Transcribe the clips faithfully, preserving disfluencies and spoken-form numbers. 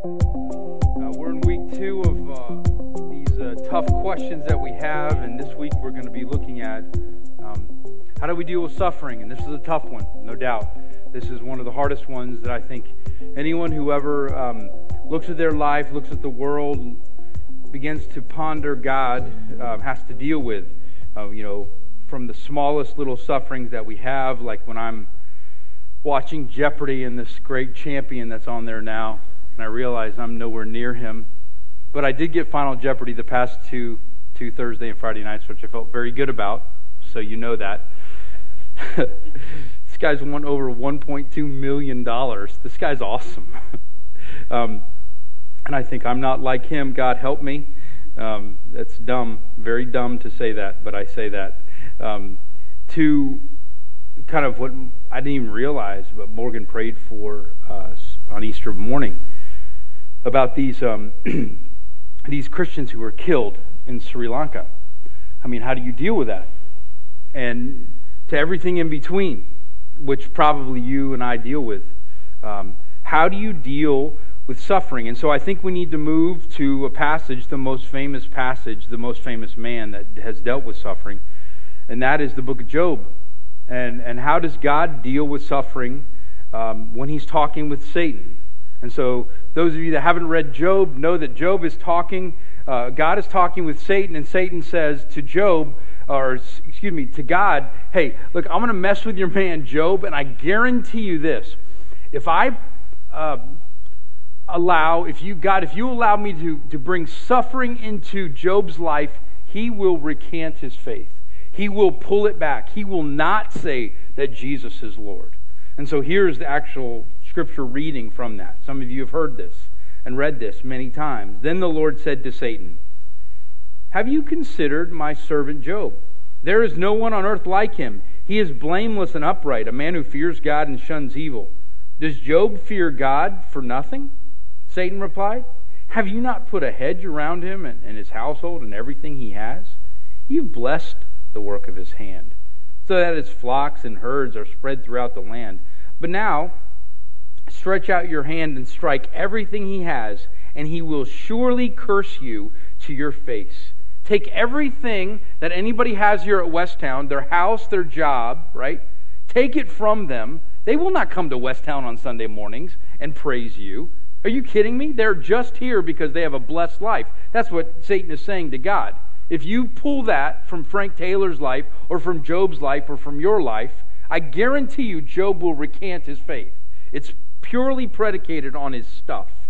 Uh, we're in week two of uh, these uh, tough questions that we have, and this week we're going to be looking at um, how do we deal with suffering, and this is a tough one, no doubt. This is one of the hardest ones that I think anyone who ever um, looks at their life, looks at the world, begins to ponder God, uh, has to deal with. Uh, you know, from the smallest little sufferings that we have, like when I'm watching Jeopardy and this great champion that's on there now, and I realize I'm nowhere near him. But I did get Final Jeopardy the past two two Thursday and Friday nights, which I felt very good about, so you know that. This guy's won over one point two million dollars. This guy's awesome. um, and I think I'm not like him. God help me. Um, that's dumb, very dumb to say that, but I say that. Um, to kind of what I didn't even realize, but Morgan prayed for uh, on Easter morning about these um, these Christians who were killed in Sri Lanka. I mean, how do you deal with that? And to everything in between, which probably you and I deal with. Um, how do you deal with suffering? And so I think we need to move to a passage, the most famous passage, the most famous man that has dealt with suffering, and that is the book of Job. And and how does God deal with suffering um, when he's talking with Satan? And so those of you that haven't read Job know that Job is talking, uh, God is talking with Satan, and Satan says to Job, or excuse me, to God, hey, look, I'm going to mess with your man Job, and I guarantee you this, if I uh, allow, if you, God, if you allow me to, to bring suffering into Job's life, he will recant his faith. He will pull it back. He will not say that Jesus is Lord. And so here's the actual scripture reading from that. Some of you have heard this and read this many times. Then the Lord said to Satan, have you considered my servant Job? There is no one on earth like him. He is blameless and upright, a man who fears God and shuns evil. Does Job fear God for nothing? Satan replied, have you not put a hedge around him and, and his household and everything he has? You've blessed the work of his hand, so that his flocks and herds are spread throughout the land. But now, stretch out your hand and strike everything he has, and he will surely curse you to your face. Take everything that anybody has here at Westtown, their house, their job, right? Take it from them. They will not come to Westtown on Sunday mornings and praise you. Are you kidding me? They're just here because they have a blessed life. That's what Satan is saying to God. If you pull that from Frank Taylor's life or from Job's life or from your life, I guarantee you Job will recant his faith. It's purely predicated on his stuff.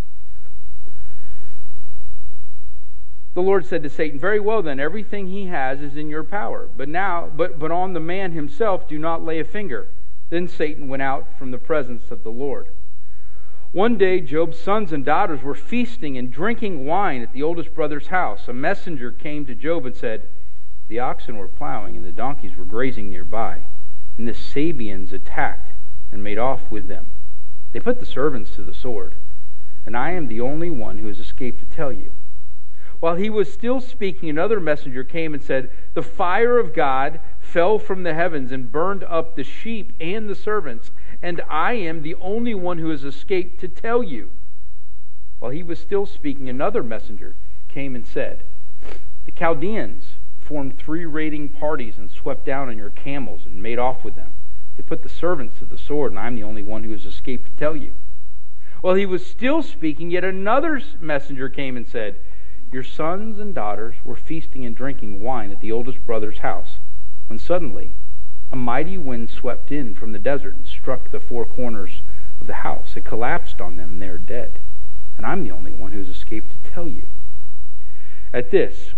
The Lord said to Satan, very well then, everything he has is in your power. But now, but, but on the man himself do not lay a finger. Then Satan went out from the presence of the Lord. One day, Job's sons and daughters were feasting and drinking wine at the oldest brother's house. A messenger came to Job and said, the oxen were plowing and the donkeys were grazing nearby, and the Sabeans attacked and made off with them. They put the servants to the sword, and I am the only one who has escaped to tell you. While he was still speaking, another messenger came and said, the fire of God fell from the heavens and burned up the sheep and the servants, and I am the only one who has escaped to tell you. While he was still speaking, another messenger came and said, the Chaldeans formed three raiding parties and swept down on your camels and made off with them. They put the servants to the sword, and I'm the only one who has escaped to tell you. While he was still speaking, yet another messenger came and said, your sons and daughters were feasting and drinking wine at the oldest brother's house, when suddenly a mighty wind swept in from the desert and struck the four corners of the house. It collapsed on them, and they are dead. And I'm the only one who has escaped to tell you. At this,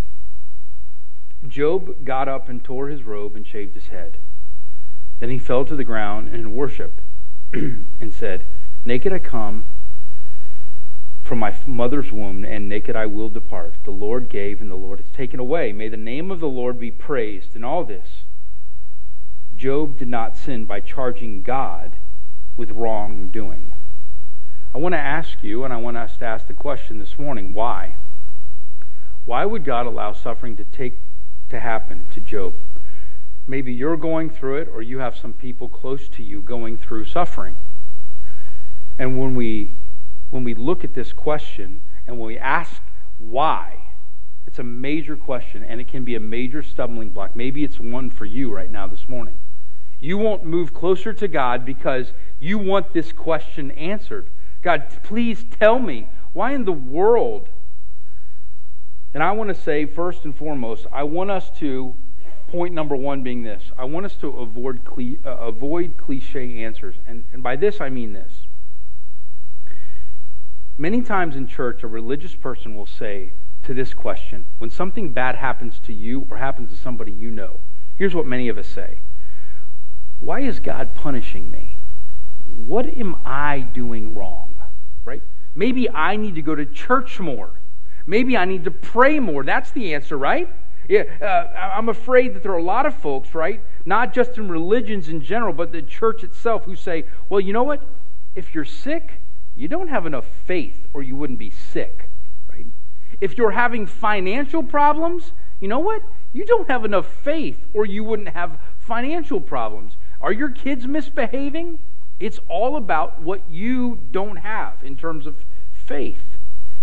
Job got up and tore his robe and shaved his head. Then he fell to the ground and in worship and said, naked I come from my mother's womb, and naked I will depart. The Lord gave, and the Lord has taken away. May the name of the Lord be praised. In all this, Job did not sin by charging God with wrongdoing. I want to ask you, and I want us to ask the question this morning, why? Why would God allow suffering to take to happen to Job? Maybe you're going through it, or you have some people close to you going through suffering. And when we when we look at this question and when we ask why, it's a major question, and it can be a major stumbling block. Maybe it's one for you right now this morning. You won't move closer to God because you want this question answered. God, please tell me, why in the world? And I want to say, first and foremost, I want us to, point number one being this, I want us to avoid, cli- uh, avoid cliche answers. And, and by this, I mean this. Many times in church, a religious person will say to this question, when something bad happens to you or happens to somebody you know, here's what many of us say. Why is God punishing me? What am I doing wrong? Right? Maybe I need to go to church more. Maybe I need to pray more. That's the answer, right? Yeah, uh, I'm afraid that there are a lot of folks, right, not just in religions in general, but the church itself, who say, well, you know what? If you're sick, you don't have enough faith or you wouldn't be sick, right? If you're having financial problems, you know what? You don't have enough faith or you wouldn't have financial problems. Are your kids misbehaving? It's all about what you don't have in terms of faith.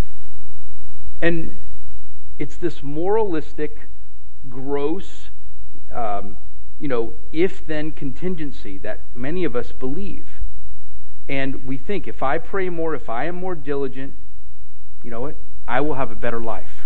And it's this moralistic, gross, um, you know, if-then contingency that many of us believe. And we think, if I pray more, if I am more diligent, you know what? I will have a better life.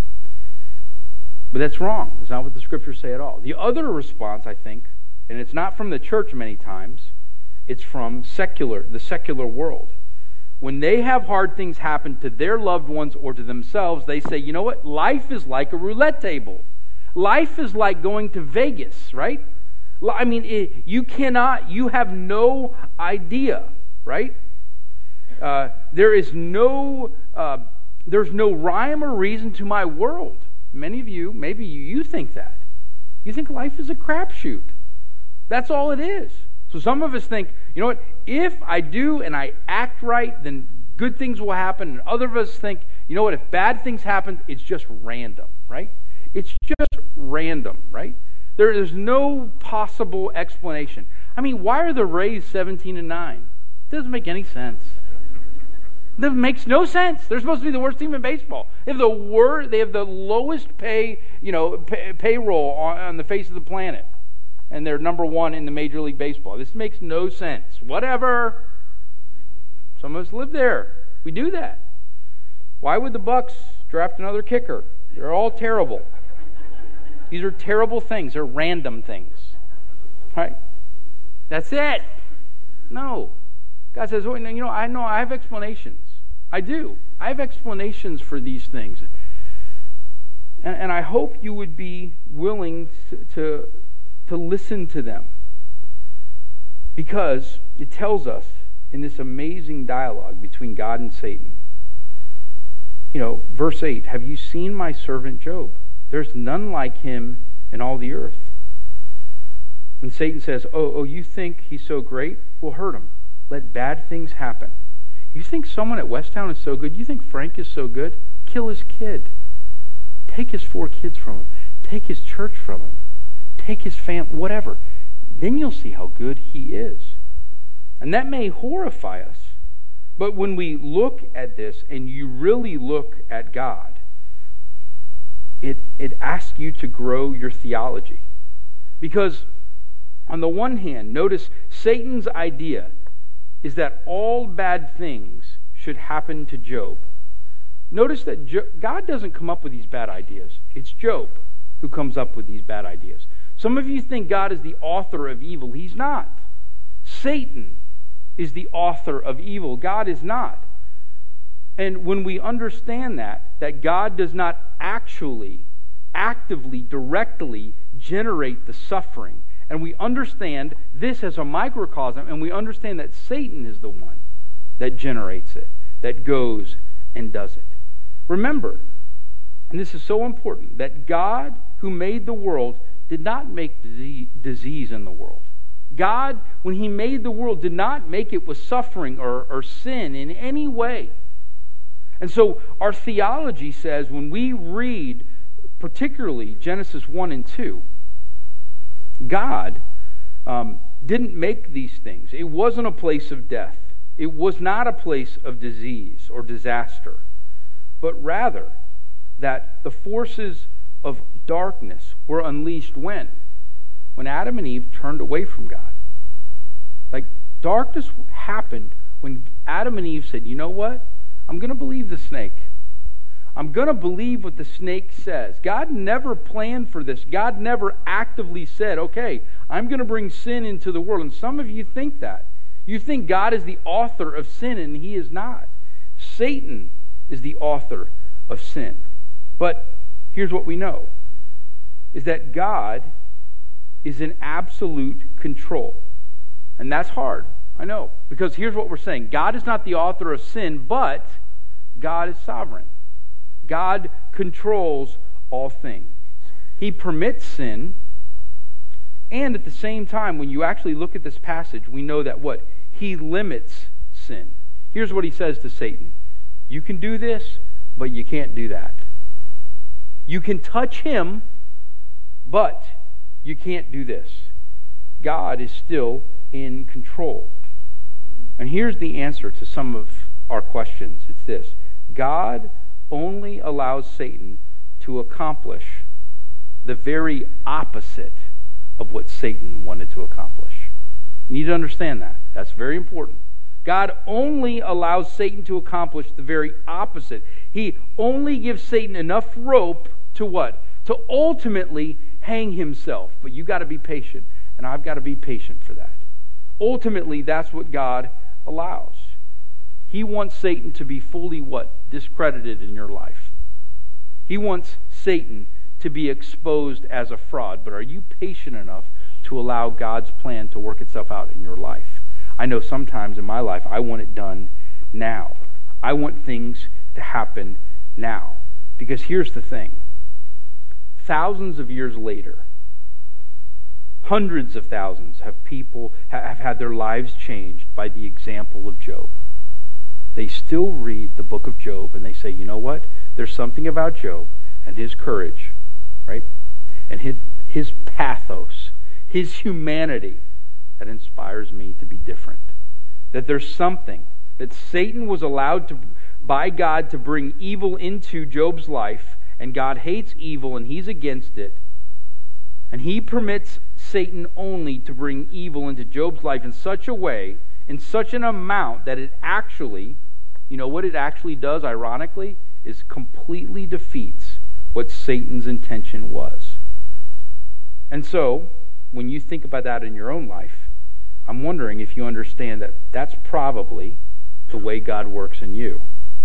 But that's wrong. It's not what the scriptures say at all. The other response, I think, and it's not from the church many times, it's from secular, the secular world. When they have hard things happen to their loved ones or to themselves, they say, you know what? Life is like a roulette table. Life is like going to Vegas, right? I mean, it, you cannot, you have no idea, right? Uh, there is no, uh, there's no rhyme or reason to my world. Many of you, maybe you, you think that. You think life is a crapshoot. That's all it is. So some of us think, you know what, if I do and I act right, then good things will happen. And other of us think, you know what, if bad things happen, it's just random, right? It's just random, right? There is no possible explanation. I mean, why are the Rays seventeen and nine? It doesn't make any sense. That makes no sense. They're supposed to be the worst team in baseball. They have the wor- They have the lowest pay, you know, pay- payroll on, on the face of the planet. And they're number one in the Major League Baseball. This makes no sense. Whatever. Some of us live there. We do that. Why would the Bucks draft another kicker? They're all terrible. These are terrible things. They're random things. Right? That's it. No. God says, oh, you know, I know I have explanations. I do. I have explanations for these things. And, and I hope you would be willing to, to to listen to them, because it tells us in this amazing dialogue between God and Satan, you know, verse eight, have you seen my servant Job? There's none like him in all the earth. And Satan says, oh, oh, you think he's so great? Well, hurt him. Let bad things happen. You think someone at Westtown is so good? You think Frank is so good? Kill his kid. Take his four kids from him. Take his church from him. Take his family, whatever. Then you'll see how good he is. And that may horrify us. But when we look at this and you really look at God, it, it asks you to grow your theology. Because on the one hand, notice Satan's idea is that all bad things should happen to Job. Notice that Jo- God doesn't come up with these bad ideas. It's Job who comes up with these bad ideas. Some of you think God is the author of evil. He's not. Satan is the author of evil. God is not. And when we understand that, that God does not actually, actively, directly generate the suffering, and we understand this as a microcosm, and we understand that Satan is the one that generates it, that goes and does it. Remember, and this is so important, that God who made the world did not make disease in the world. God, when he made the world, did not make it with suffering or, or sin in any way. And so our theology says, when we read particularly Genesis one and two, God um, didn't make these things. It wasn't a place of death. It was not a place of disease or disaster, but rather that the forces of darkness were unleashed when? When Adam and Eve turned away from God. Like, darkness happened when Adam and Eve said, you know what? I'm going to believe the snake. I'm going to believe what the snake says. God never planned for this. God never actively said, okay, I'm going to bring sin into the world. And some of you think that. You think God is the author of sin, and he is not. Satan is the author of sin. But here's what we know, is that God is in absolute control. And that's hard, I know, because here's what we're saying. God is not the author of sin, but God is sovereign. God controls all things. He permits sin, and at the same time, when you actually look at this passage, we know that what? He limits sin. Here's what he says to Satan. You can do this, but you can't do that. You can touch him, but you can't do this. God is still in control. And here's the answer to some of our questions. It's this. God only allows Satan to accomplish the very opposite of what Satan wanted to accomplish. You need to understand that. That's very important. God only allows Satan to accomplish the very opposite. He only gives Satan enough rope to what? To ultimately hang himself. But you got to be patient, and I've got to be patient for that. Ultimately, that's what God allows. He wants Satan to be fully what? Discredited in your life. He wants Satan to be exposed as a fraud. But are you patient enough to allow God's plan to work itself out in your life? I know sometimes in my life I want it done now. I want things to happen now. Because here's the thing. Thousands of years later, hundreds of thousands have people have had their lives changed by the example of Job. They still read the book of Job and they say, you know what? There's something about Job and his courage, right? And his, his pathos, his humanity that inspires me to be different. That there's something that Satan was allowed to by God to bring evil into Job's life, and God hates evil and he's against it. And he permits Satan only to bring evil into Job's life in such a way, in such an amount, that it actually, you know what it actually does, ironically, is completely defeats what Satan's intention was. And so, when you think about that in your own life, I'm wondering if you understand that that's probably the way God works in you.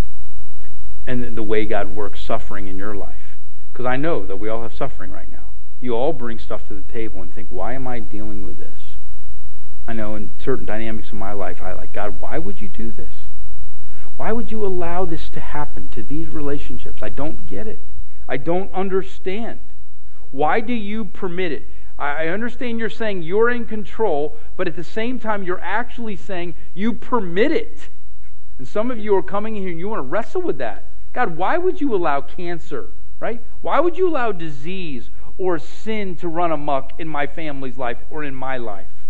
And the way God works suffering in your life. Because I know that we all have suffering right now. You all bring stuff to the table and think, why am I dealing with this? I know in certain dynamics of my life, I like, God, why would you do this? Why would you allow this to happen to these relationships? I don't get it. I don't understand. Why do you permit it? I understand you're saying you're in control, but at the same time, you're actually saying you permit it. And some of you are coming in here and you want to wrestle with that. God, why would you allow cancer, right? Why would you allow disease or sin to run amok in my family's life or in my life?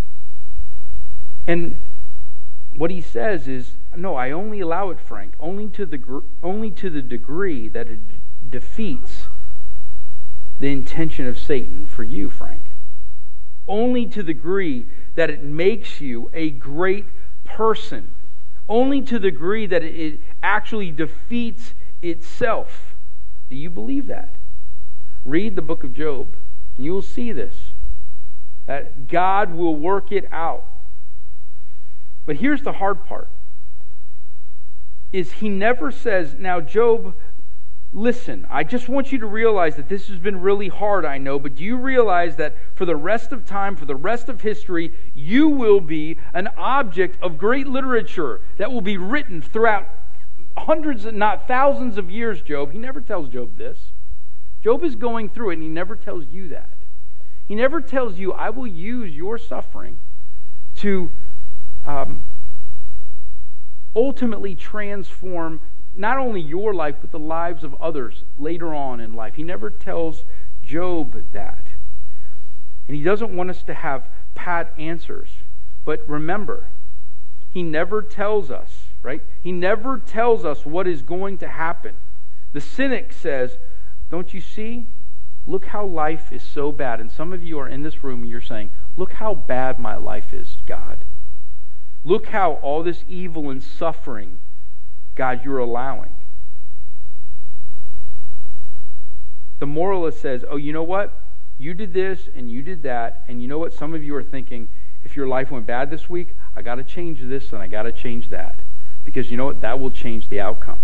And what he says is, no, I only allow it, Frank, only to the only to the degree that it defeats the intention of Satan for you, Frank. Only to the degree that it makes you a great person. Only to the degree that it actually defeats itself. Do you believe that? Read the book of Job, and you will see this. That God will work it out. But here's the hard part. Is he never says, now Job, listen, I just want you to realize that this has been really hard, I know, but do you realize that for the rest of time, for the rest of history, you will be an object of great literature that will be written throughout hundreds, not thousands of years, Job. He never tells Job this. Job is going through it, and he never tells you that. He never tells you, I will use your suffering to um, ultimately transform not only your life, but the lives of others later on in life. He never tells Job that. And he doesn't want us to have pat answers. But remember, He never tells us, right? He never tells us what is going to happen. The cynic says, don't you see? Look how life is so bad. And some of you are in this room and you're saying, look how bad my life is, God. Look how all this evil and suffering, God, you're allowing. The moralist says, oh, you know what? You did this and you did that. And you know what? Some of you are thinking, if your life went bad this week, I got to change this and I got to change that. Because you know what? That will change the outcome.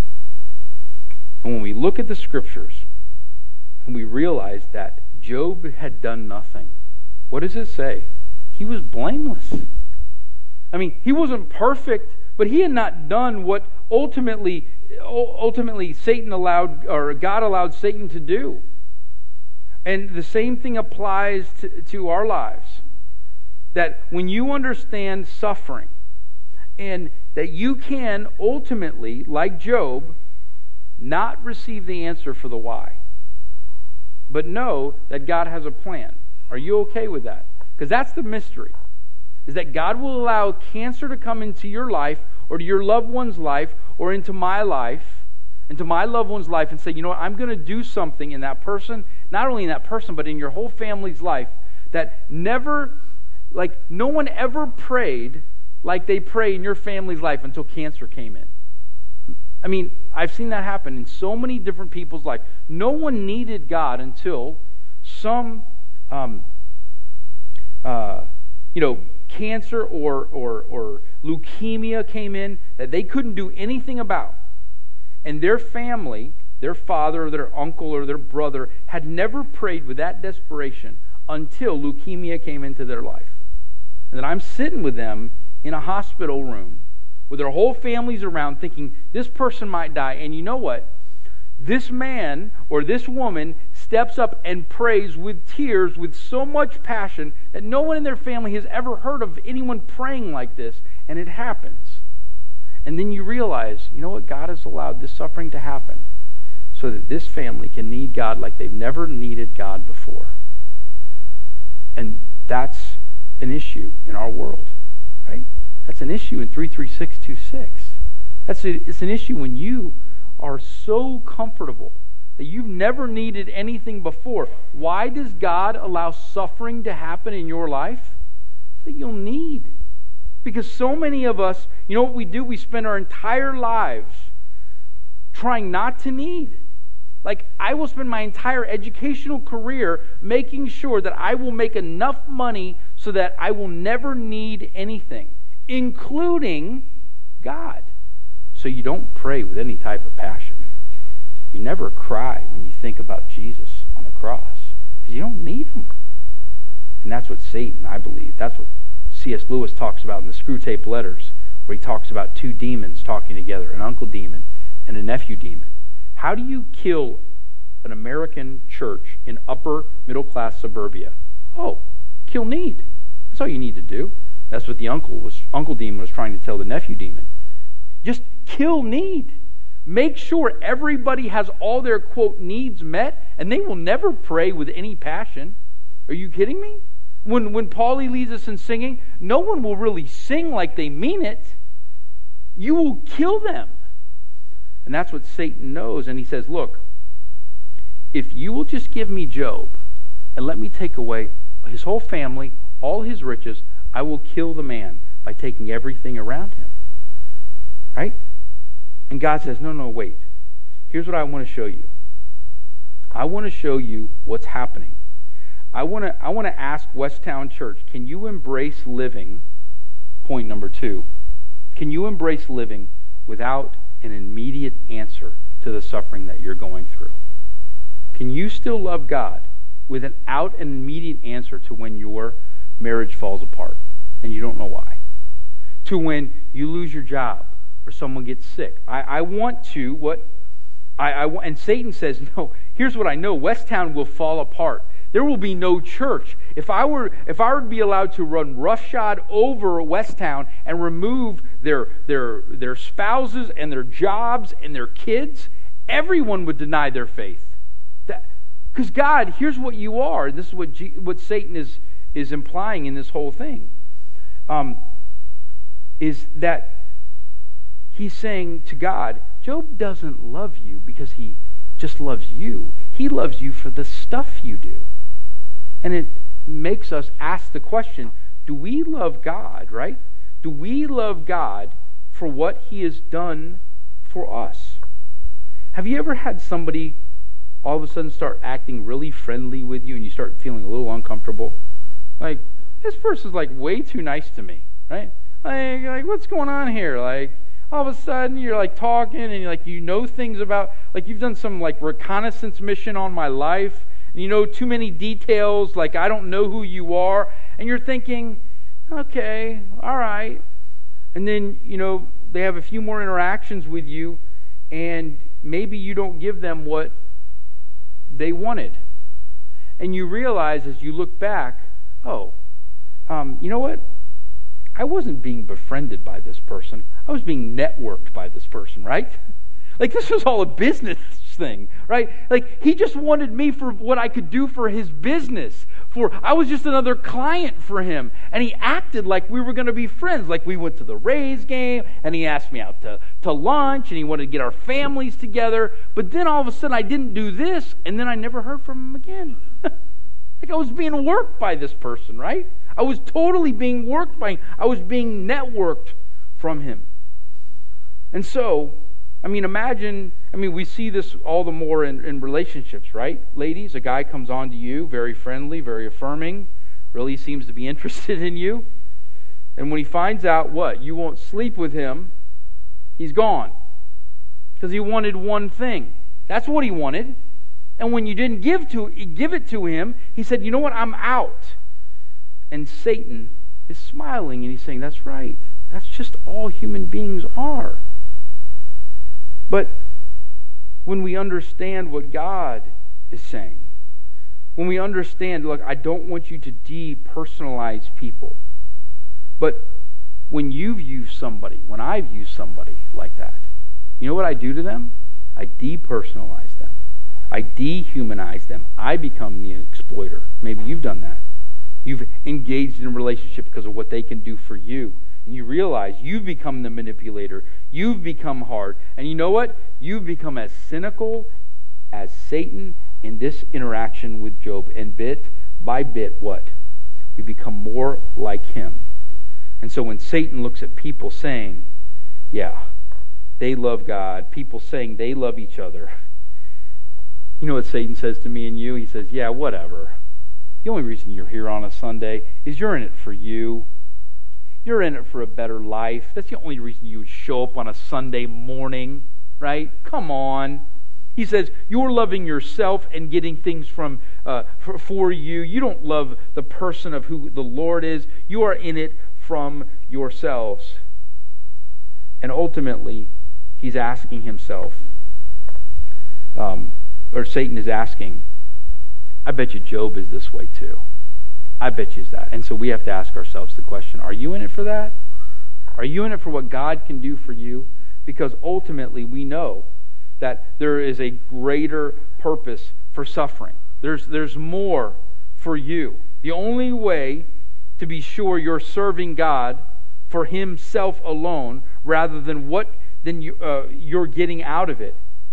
And when we look at the scriptures and we realize that Job had done nothing, what does it say? He was blameless. I mean, he wasn't perfect, but he had not done what ultimately, ultimately Satan allowed, or God allowed Satan to do. And the same thing applies to, to our lives. That when you understand suffering, and that you can ultimately, like Job, not receive the answer for the why, but know that God has a plan. Are you okay with that? Because that's the mystery, is that God will allow cancer to come into your life, or to your loved one's life, or into my life, into my loved one's life, and say, you know what, I'm going to do something in that person, not only in that person, but in your whole family's life, that never, like, no one ever prayed like they pray in your family's life until cancer came in. I mean, I've seen that happen in so many different people's life. No one needed God until some, um, uh, you know, cancer or, or, or leukemia came in that they couldn't do anything about. And their family, their father or their uncle or their brother, had never prayed with that desperation until leukemia came into their life. And then I'm sitting with them in a hospital room with their whole families around thinking this person might die. And you know what? This man or this woman steps up and prays with tears, with so much passion that no one in their family has ever heard of anyone praying like this. And it happens. And then you realize, you know what? God has allowed this suffering to happen so that this family can need God like they've never needed God before. And that's an issue in our world, right? That's an issue in three three six two six. That's a, it's an issue when you are so comfortable that you've never needed anything before. Why does God allow suffering to happen in your life? So that you'll need. Because so many of us, you know what we do? We spend our entire lives trying not to need. Like, I will spend my entire educational career making sure that I will make enough money so that I will never need anything, including God. So you don't pray with any type of passion. You never cry when you think about Jesus on the cross, because you don't need him. And that's what Satan, I believe, that's what C S Lewis talks about in the Screwtape Letters, where he talks about two demons talking together, an uncle demon and a nephew demon. How do you kill an American church in upper middle class suburbia? Oh, kill need. That's all you need to do. That's what the uncle was uncle demon was trying to tell the nephew demon. Just kill need. Make sure everybody has all their, quote, needs met, and they will never pray with any passion. Are you kidding me? When when Paulie leads us in singing, no one will really sing like they mean it. You will kill them. And that's what Satan knows. And he says, look, if you will just give me Job and let me take away his whole family, all his riches, I will kill the man by taking everything around him. Right? And God says, no, no, wait. Here's what I want to show you. I want to show you what's happening. I want to I want to ask Westtown Church, can you embrace living, point number two, can you embrace living without an immediate answer to the suffering that you're going through? Can you still love God without an immediate answer to when your marriage falls apart and you don't know why? To when you lose your job or someone gets sick? I, I want to, what, I, I want, and Satan says, no, here's what I know, Westtown will fall apart. There will be no church. If I were if I were to be allowed to run roughshod over Westtown and remove their their their spouses and their jobs and their kids, everyone would deny their faith. Because God, here's what you are. And this is what, G, what Satan is, is implying in this whole thing. Um, is that he's saying to God, Job doesn't love you because he just loves you. He loves you for the stuff you do. And it makes us ask the question, do we love God, right? Do we love God for what he has done for us? Have you ever had somebody all of a sudden start acting really friendly with you and you start feeling a little uncomfortable? Like, this person's like way too nice to me, right? Like, like what's going on here? Like, all of a sudden you're like talking and you're like, you know things about, like you've done some like reconnaissance mission on my life and you know too many details, like I don't know who you are, and you're thinking, okay, all right. And then, you know, they have a few more interactions with you and maybe you don't give them what they wanted. And you realize as you look back, oh, um, you know what? I wasn't being befriended by this person. I was being networked by this person, right? Like this was all a business thing, right? Like he just wanted me for what I could do for his business. For I was just another client for him. And he acted like we were going to be friends. Like we went to the Rays game and he asked me out to, to lunch and he wanted to get our families together. But then all of a sudden I didn't do this and then I never heard from him again. Like I was being worked by this person, right? I was totally being worked by him. I was being networked from him. And so, I mean, imagine, I mean, we see this all the more in, in relationships, right? Ladies, a guy comes on to you, very friendly, very affirming, really seems to be interested in you. And when he finds out what? You won't sleep with him, he's gone. Because he wanted one thing. That's what he wanted. And when you didn't give to give it to him, he said, you know what, I'm out. And Satan is smiling and he's saying, that's right. That's just all human beings are. But when we understand what God is saying, when we understand, look, I don't want you to depersonalize people. But when you've used somebody, when I've used somebody like that, you know what I do to them? I depersonalize them. I dehumanize them. I become the exploiter. Maybe you've done that. You've engaged in a relationship because of what they can do for you. And you realize you've become the manipulator. You've become hard. And you know what? You've become as cynical as Satan in this interaction with Job. And bit by bit, what? We become more like him. And so when Satan looks at people saying, yeah, they love God, people saying they love each other, you know what Satan says to me and you? He says, yeah, whatever. The only reason you're here on a Sunday is you're in it for you. You're in it for a better life. That's the only reason you would show up on a Sunday morning, right? Come on. He says, you're loving yourself and getting things from uh, for, for you. You don't love the person of who the Lord is. You are in it from yourselves. And ultimately, he's asking himself, um, or Satan is asking, I bet you Job is this way too. I bet you is that. And so we have to ask ourselves the question, are you in it for that? Are you in it for what God can do for you? Because ultimately we know that there is a greater purpose for suffering. There's, there's more for you. The only way to be sure you're serving God for himself alone rather than what than you, uh, you're getting out of it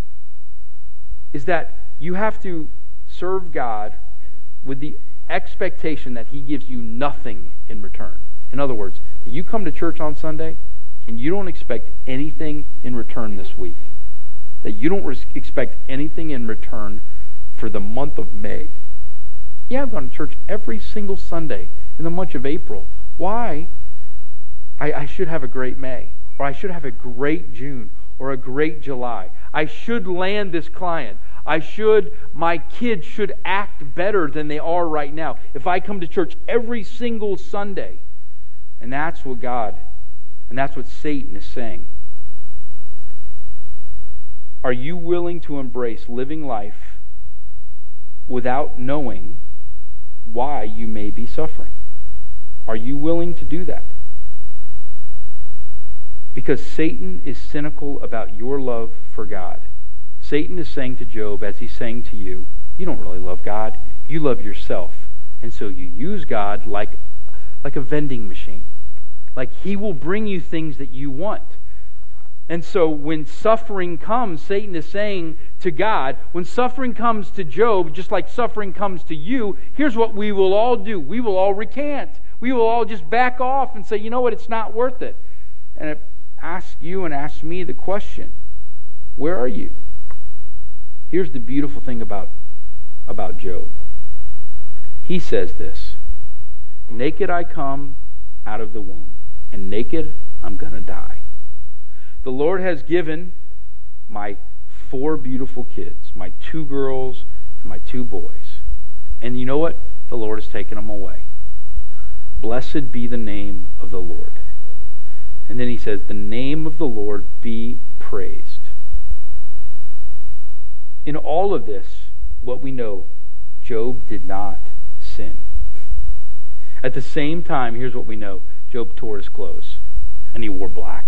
is that you have to serve God with the expectation that he gives you nothing in return. In other words, that you come to church on Sunday and you don't expect anything in return this week. That you don't res- expect anything in return for the month of May. Yeah, I've gone to church every single Sunday in the month of April. Why? I, I should have a great May, or I should have a great June, or a great July. I should land this client. I should, my kids should act better than they are right now. If I come to church every single Sunday. And that's what God, and that's what Satan is saying. Are you willing to embrace living life without knowing why you may be suffering? Are you willing to do that? Because Satan is cynical about your love for God. Satan is saying to Job, as he's saying to you, you don't really love God. You love yourself. And so you use God like, like a vending machine. Like He will bring you things that you want. And so when suffering comes, Satan is saying to God, when suffering comes to Job, just like suffering comes to you, here's what we will all do. We will all recant. We will all just back off and say, you know what, it's not worth it. And it asks you and asks me the question, where are you? Here's the beautiful thing about, about Job. He says this, naked I come out of the womb, and naked I'm going to die. The Lord has given my four beautiful kids, my two girls and my two boys. And you know what? The Lord has taken them away. Blessed be the name of the Lord. And then he says, the name of the Lord be praised. In all of this, what we know, Job did not sin. At the same time, here's what we know. Job tore his clothes and he wore black.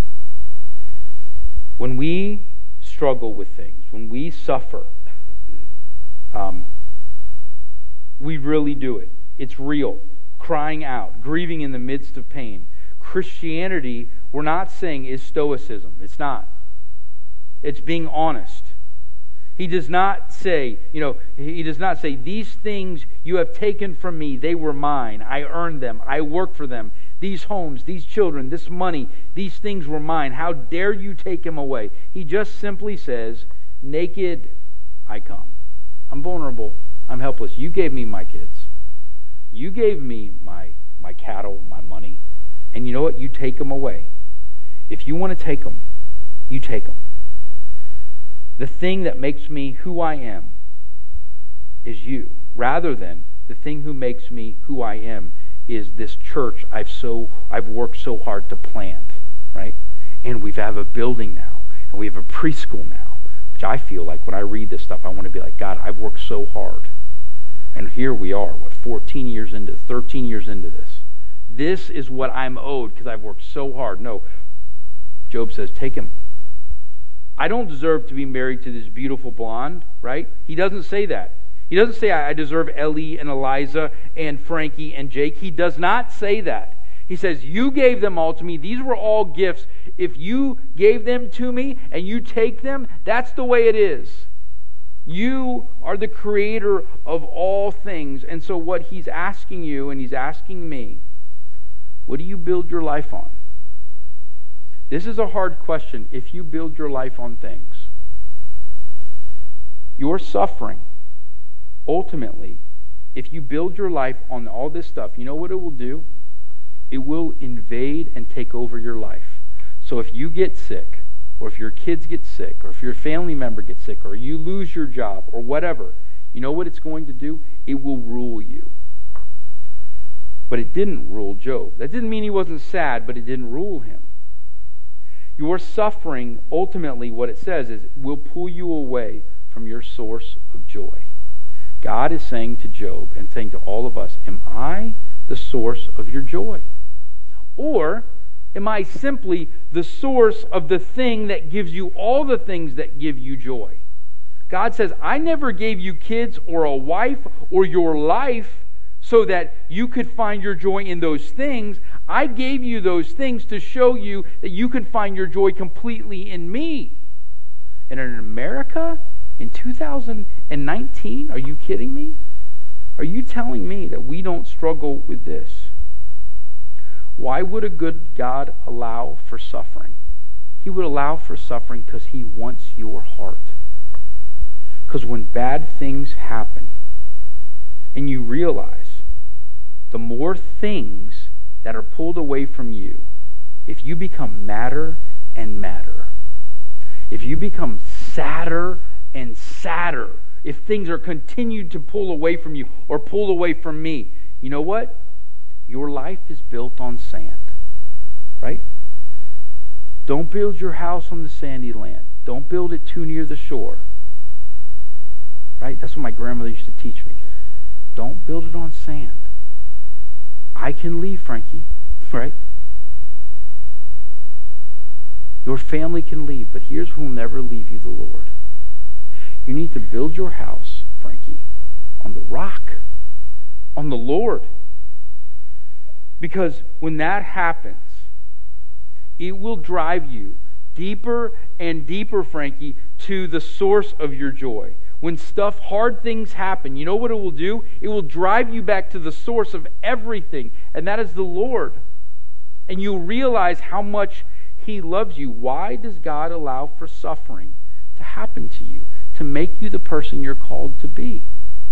When we struggle with things, when we suffer, um, we really do it. It's real. Crying out, grieving in the midst of pain. Christianity, we're not saying is stoicism. It's not. It's being honest. He does not say, you know, he does not say, these things you have taken from me, they were mine. I earned them. I worked for them. These homes, these children, this money, these things were mine. How dare you take them away? He just simply says, naked I come. I'm vulnerable. I'm helpless. You gave me my kids. You gave me my, my cattle, my money. And you know what? You take them away. If you want to take them, you take them. The thing that makes me who I am is you, rather than the thing who makes me who I am is this church I've so I've worked so hard to plant, right? And we have a building now, and we have a preschool now, which I feel like when I read this stuff, I want to be like, God, I've worked so hard. And here we are, what, fourteen years into, thirteen years into this. This is what I'm owed because I've worked so hard. No, Job says, take him. I don't deserve to be married to this beautiful blonde, right? He doesn't say that. He doesn't say I deserve Ellie and Eliza and Frankie and Jake. He does not say that. He says, you gave them all to me. These were all gifts. If you gave them to me and you take them, that's the way it is. You are the creator of all things. And so what he's asking you and he's asking me, what do you build your life on? This is a hard question if you build your life on things. Your suffering, ultimately, if you build your life on all this stuff, you know what it will do? It will invade and take over your life. So if you get sick, or if your kids get sick, or if your family member gets sick, or you lose your job, or whatever, you know what it's going to do? It will rule you. But it didn't rule Job. That didn't mean he wasn't sad, but it didn't rule him. Your suffering, ultimately, what it says is, will pull you away from your source of joy. God is saying to Job and saying to all of us, am I the source of your joy? Or am I simply the source of the thing that gives you all the things that give you joy? God says, I never gave you kids or a wife or your life so that you could find your joy in those things. I gave you those things to show you that you can find your joy completely in me. And in America, in two thousand nineteen, are you kidding me? Are you telling me that we don't struggle with this? Why would a good God allow for suffering? He would allow for suffering because he wants your heart. Because when bad things happen, and you realize the more things that are pulled away from you, if you become madder and madder, if you become sadder and sadder, if things are continued to pull away from you or pull away from me, you know what? Your life is built on sand, right? Don't build your house on the sandy land. Don't build it too near the shore, right? That's what my grandmother used to teach me. Don't build it on sand. I can leave, Frankie, right? Your family can leave, but here's who will never leave you, the Lord. You need to build your house, Frankie, on the rock, on the Lord. Because when that happens, it will drive you deeper and deeper, Frankie, to the source of your joy. When stuff, hard things happen, you know what it will do? It will drive you back to the source of everything, and that is the Lord. And you'll realize how much He loves you. Why does God allow for suffering to happen to you? To make you the person you're called to be.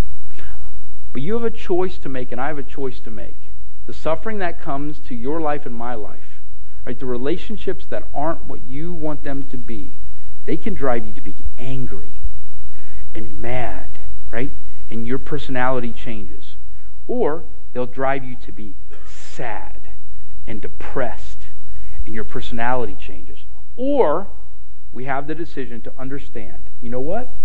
But you have a choice to make, and I have a choice to make. The suffering that comes to your life and my life, right? The relationships that aren't what you want them to be, they can drive you to be angry and mad, right? And your personality changes. Or they'll drive you to be sad and depressed and your personality changes. Or we have the decision to understand, you know what?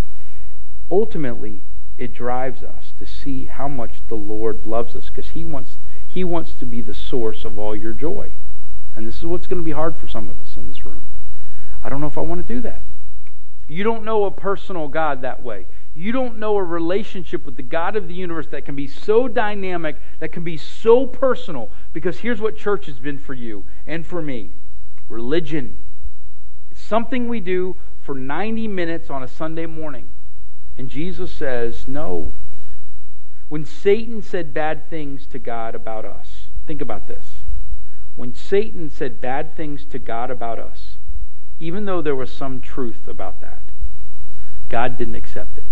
Ultimately, it drives us to see how much the Lord loves us, because He wants He wants to be the source of all your joy. And this is what's going to be hard for some of us in this room. I don't know if I want to do that. You don't know a personal God that way. You don't know a relationship with the God of the universe that can be so dynamic, that can be so personal. Because here's what church has been for you and for me. Religion. It's something we do for ninety minutes on a Sunday morning. And Jesus says, no. When Satan said bad things to God about us, think about this. When Satan said bad things to God about us, even though there was some truth about that, God didn't accept it.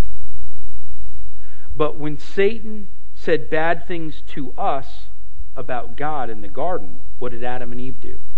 But when Satan said bad things to us about God in the garden, what did Adam and Eve do?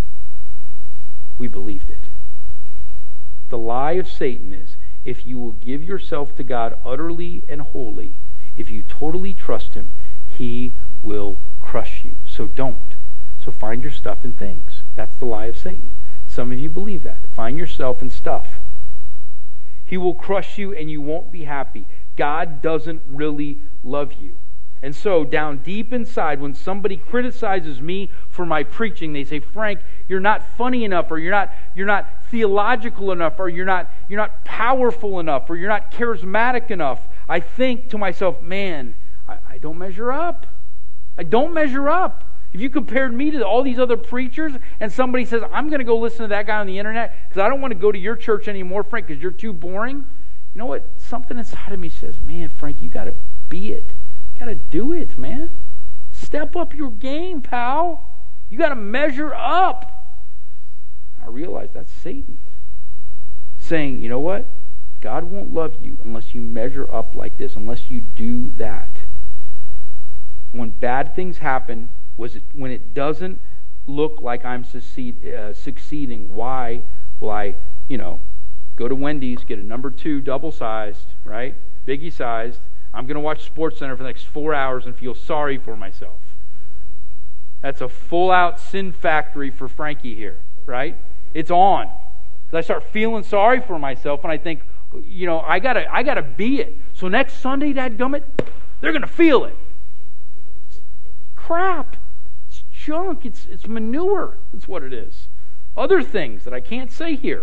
We believed it. The lie of Satan is, if you will give yourself to God utterly and wholly, if you totally trust Him, He will crush you. So don't. So find your stuff in things. That's the lie of Satan. Some of you believe that. Find yourself in stuff. He will crush you and you won't be happy. God doesn't really love you. And so down deep inside, when somebody criticizes me for my preaching, they say, Frank, you're not funny enough, or you're not you're not theological enough, or you're not you're not powerful enough, or you're not charismatic enough. I think to myself, man, I, I don't measure up. I don't measure up. If you compared me to all these other preachers, and somebody says, I'm going to go listen to that guy on the internet because I don't want to go to your church anymore, Frank, because you're too boring. You know what? Something inside of me says, man, Frank, you got to be it. You got to do it, man. Step up your game, pal. You got to measure up. I realize that's Satan saying, you know what? God won't love you unless you measure up like this, unless you do that. When bad things happen, was it when it doesn't look like I'm succeed, uh, succeeding, why will I, you know, go to Wendy's, get a number two double-sized, right? Biggie-sized. I'm going to watch SportsCenter for the next four hours and feel sorry for myself. That's a full-out sin factory for Frankie here, right? It's on. Because I start feeling sorry for myself, and I think, you know, I gotta, I gotta be it. So next Sunday, dadgummit, they're going to feel it. It's crap. It's junk. It's, it's manure. That's what it is. Other things that I can't say here.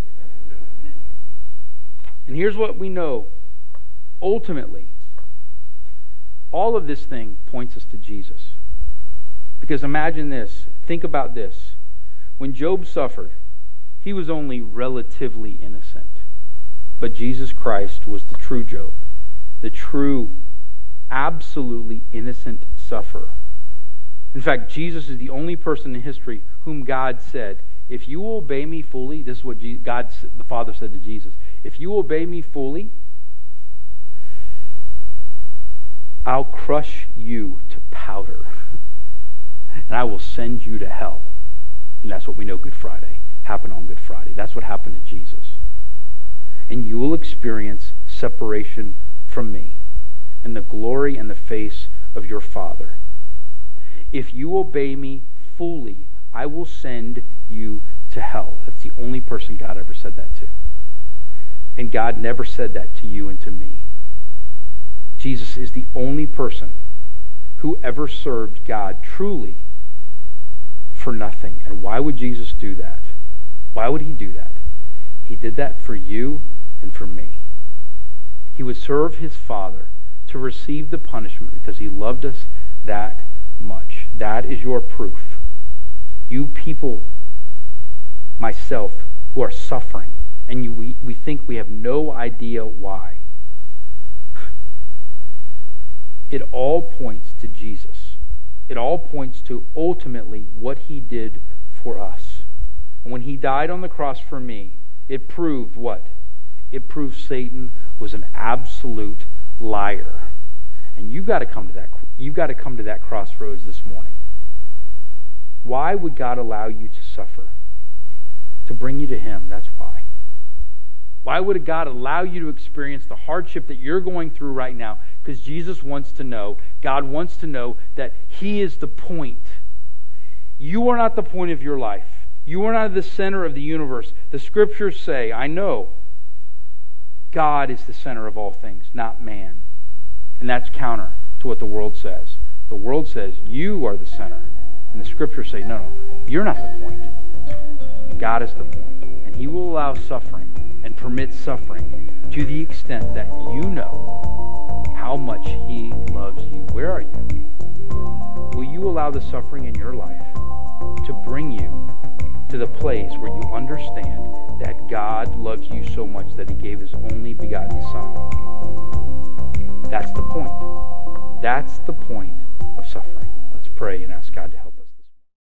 And here's what we know. Ultimately, all of this thing points us to Jesus. Because imagine this. Think about this. When Job suffered, he was only relatively innocent. But Jesus Christ was the true Job. The true, absolutely innocent sufferer. In fact, Jesus is the only person in history whom God said, if you obey me fully, this is what God, the Father said to Jesus, if you obey me fully, I'll crush you to powder, and I will send you to hell. And that's what we know Good Friday happened on Good Friday. That's what happened to Jesus. And you will experience separation from me and the glory and the face of your Father. If you obey me fully, I will send you to hell. That's the only person God ever said that to. And God never said that to you and to me. Jesus is the only person who ever served God truly for nothing. And why would Jesus do that? Why would he do that? He did that for you and for me. He would serve his Father to receive the punishment because he loved us that much. That is your proof. You people, myself, who are suffering, and you, we, we think we have no idea why. It all points to Jesus. It all points to ultimately what he did for us. And when he died on the cross for me, it proved what? It proved Satan was an absolute liar. And you've got to come to that, you've got to come to that crossroads this morning. Why would God allow you to suffer? To bring you to him, that's why. Why would God allow you to experience the hardship that you're going through right now? Because Jesus wants to know, God wants to know that he is the point. You are not the point of your life. You are not the center of the universe. The scriptures say, I know, God is the center of all things, not man. And that's counter to what the world says. The world says you are the center. And the scriptures say, no, no, you're not the point. God is the point. And he will allow suffering and permit suffering to the extent that you know how much he loves you. Where are you? Will you allow the suffering in your life to bring you to the place where you understand that God loves you so much that he gave his only begotten Son? That's the point. That's the point of suffering. Let's pray and ask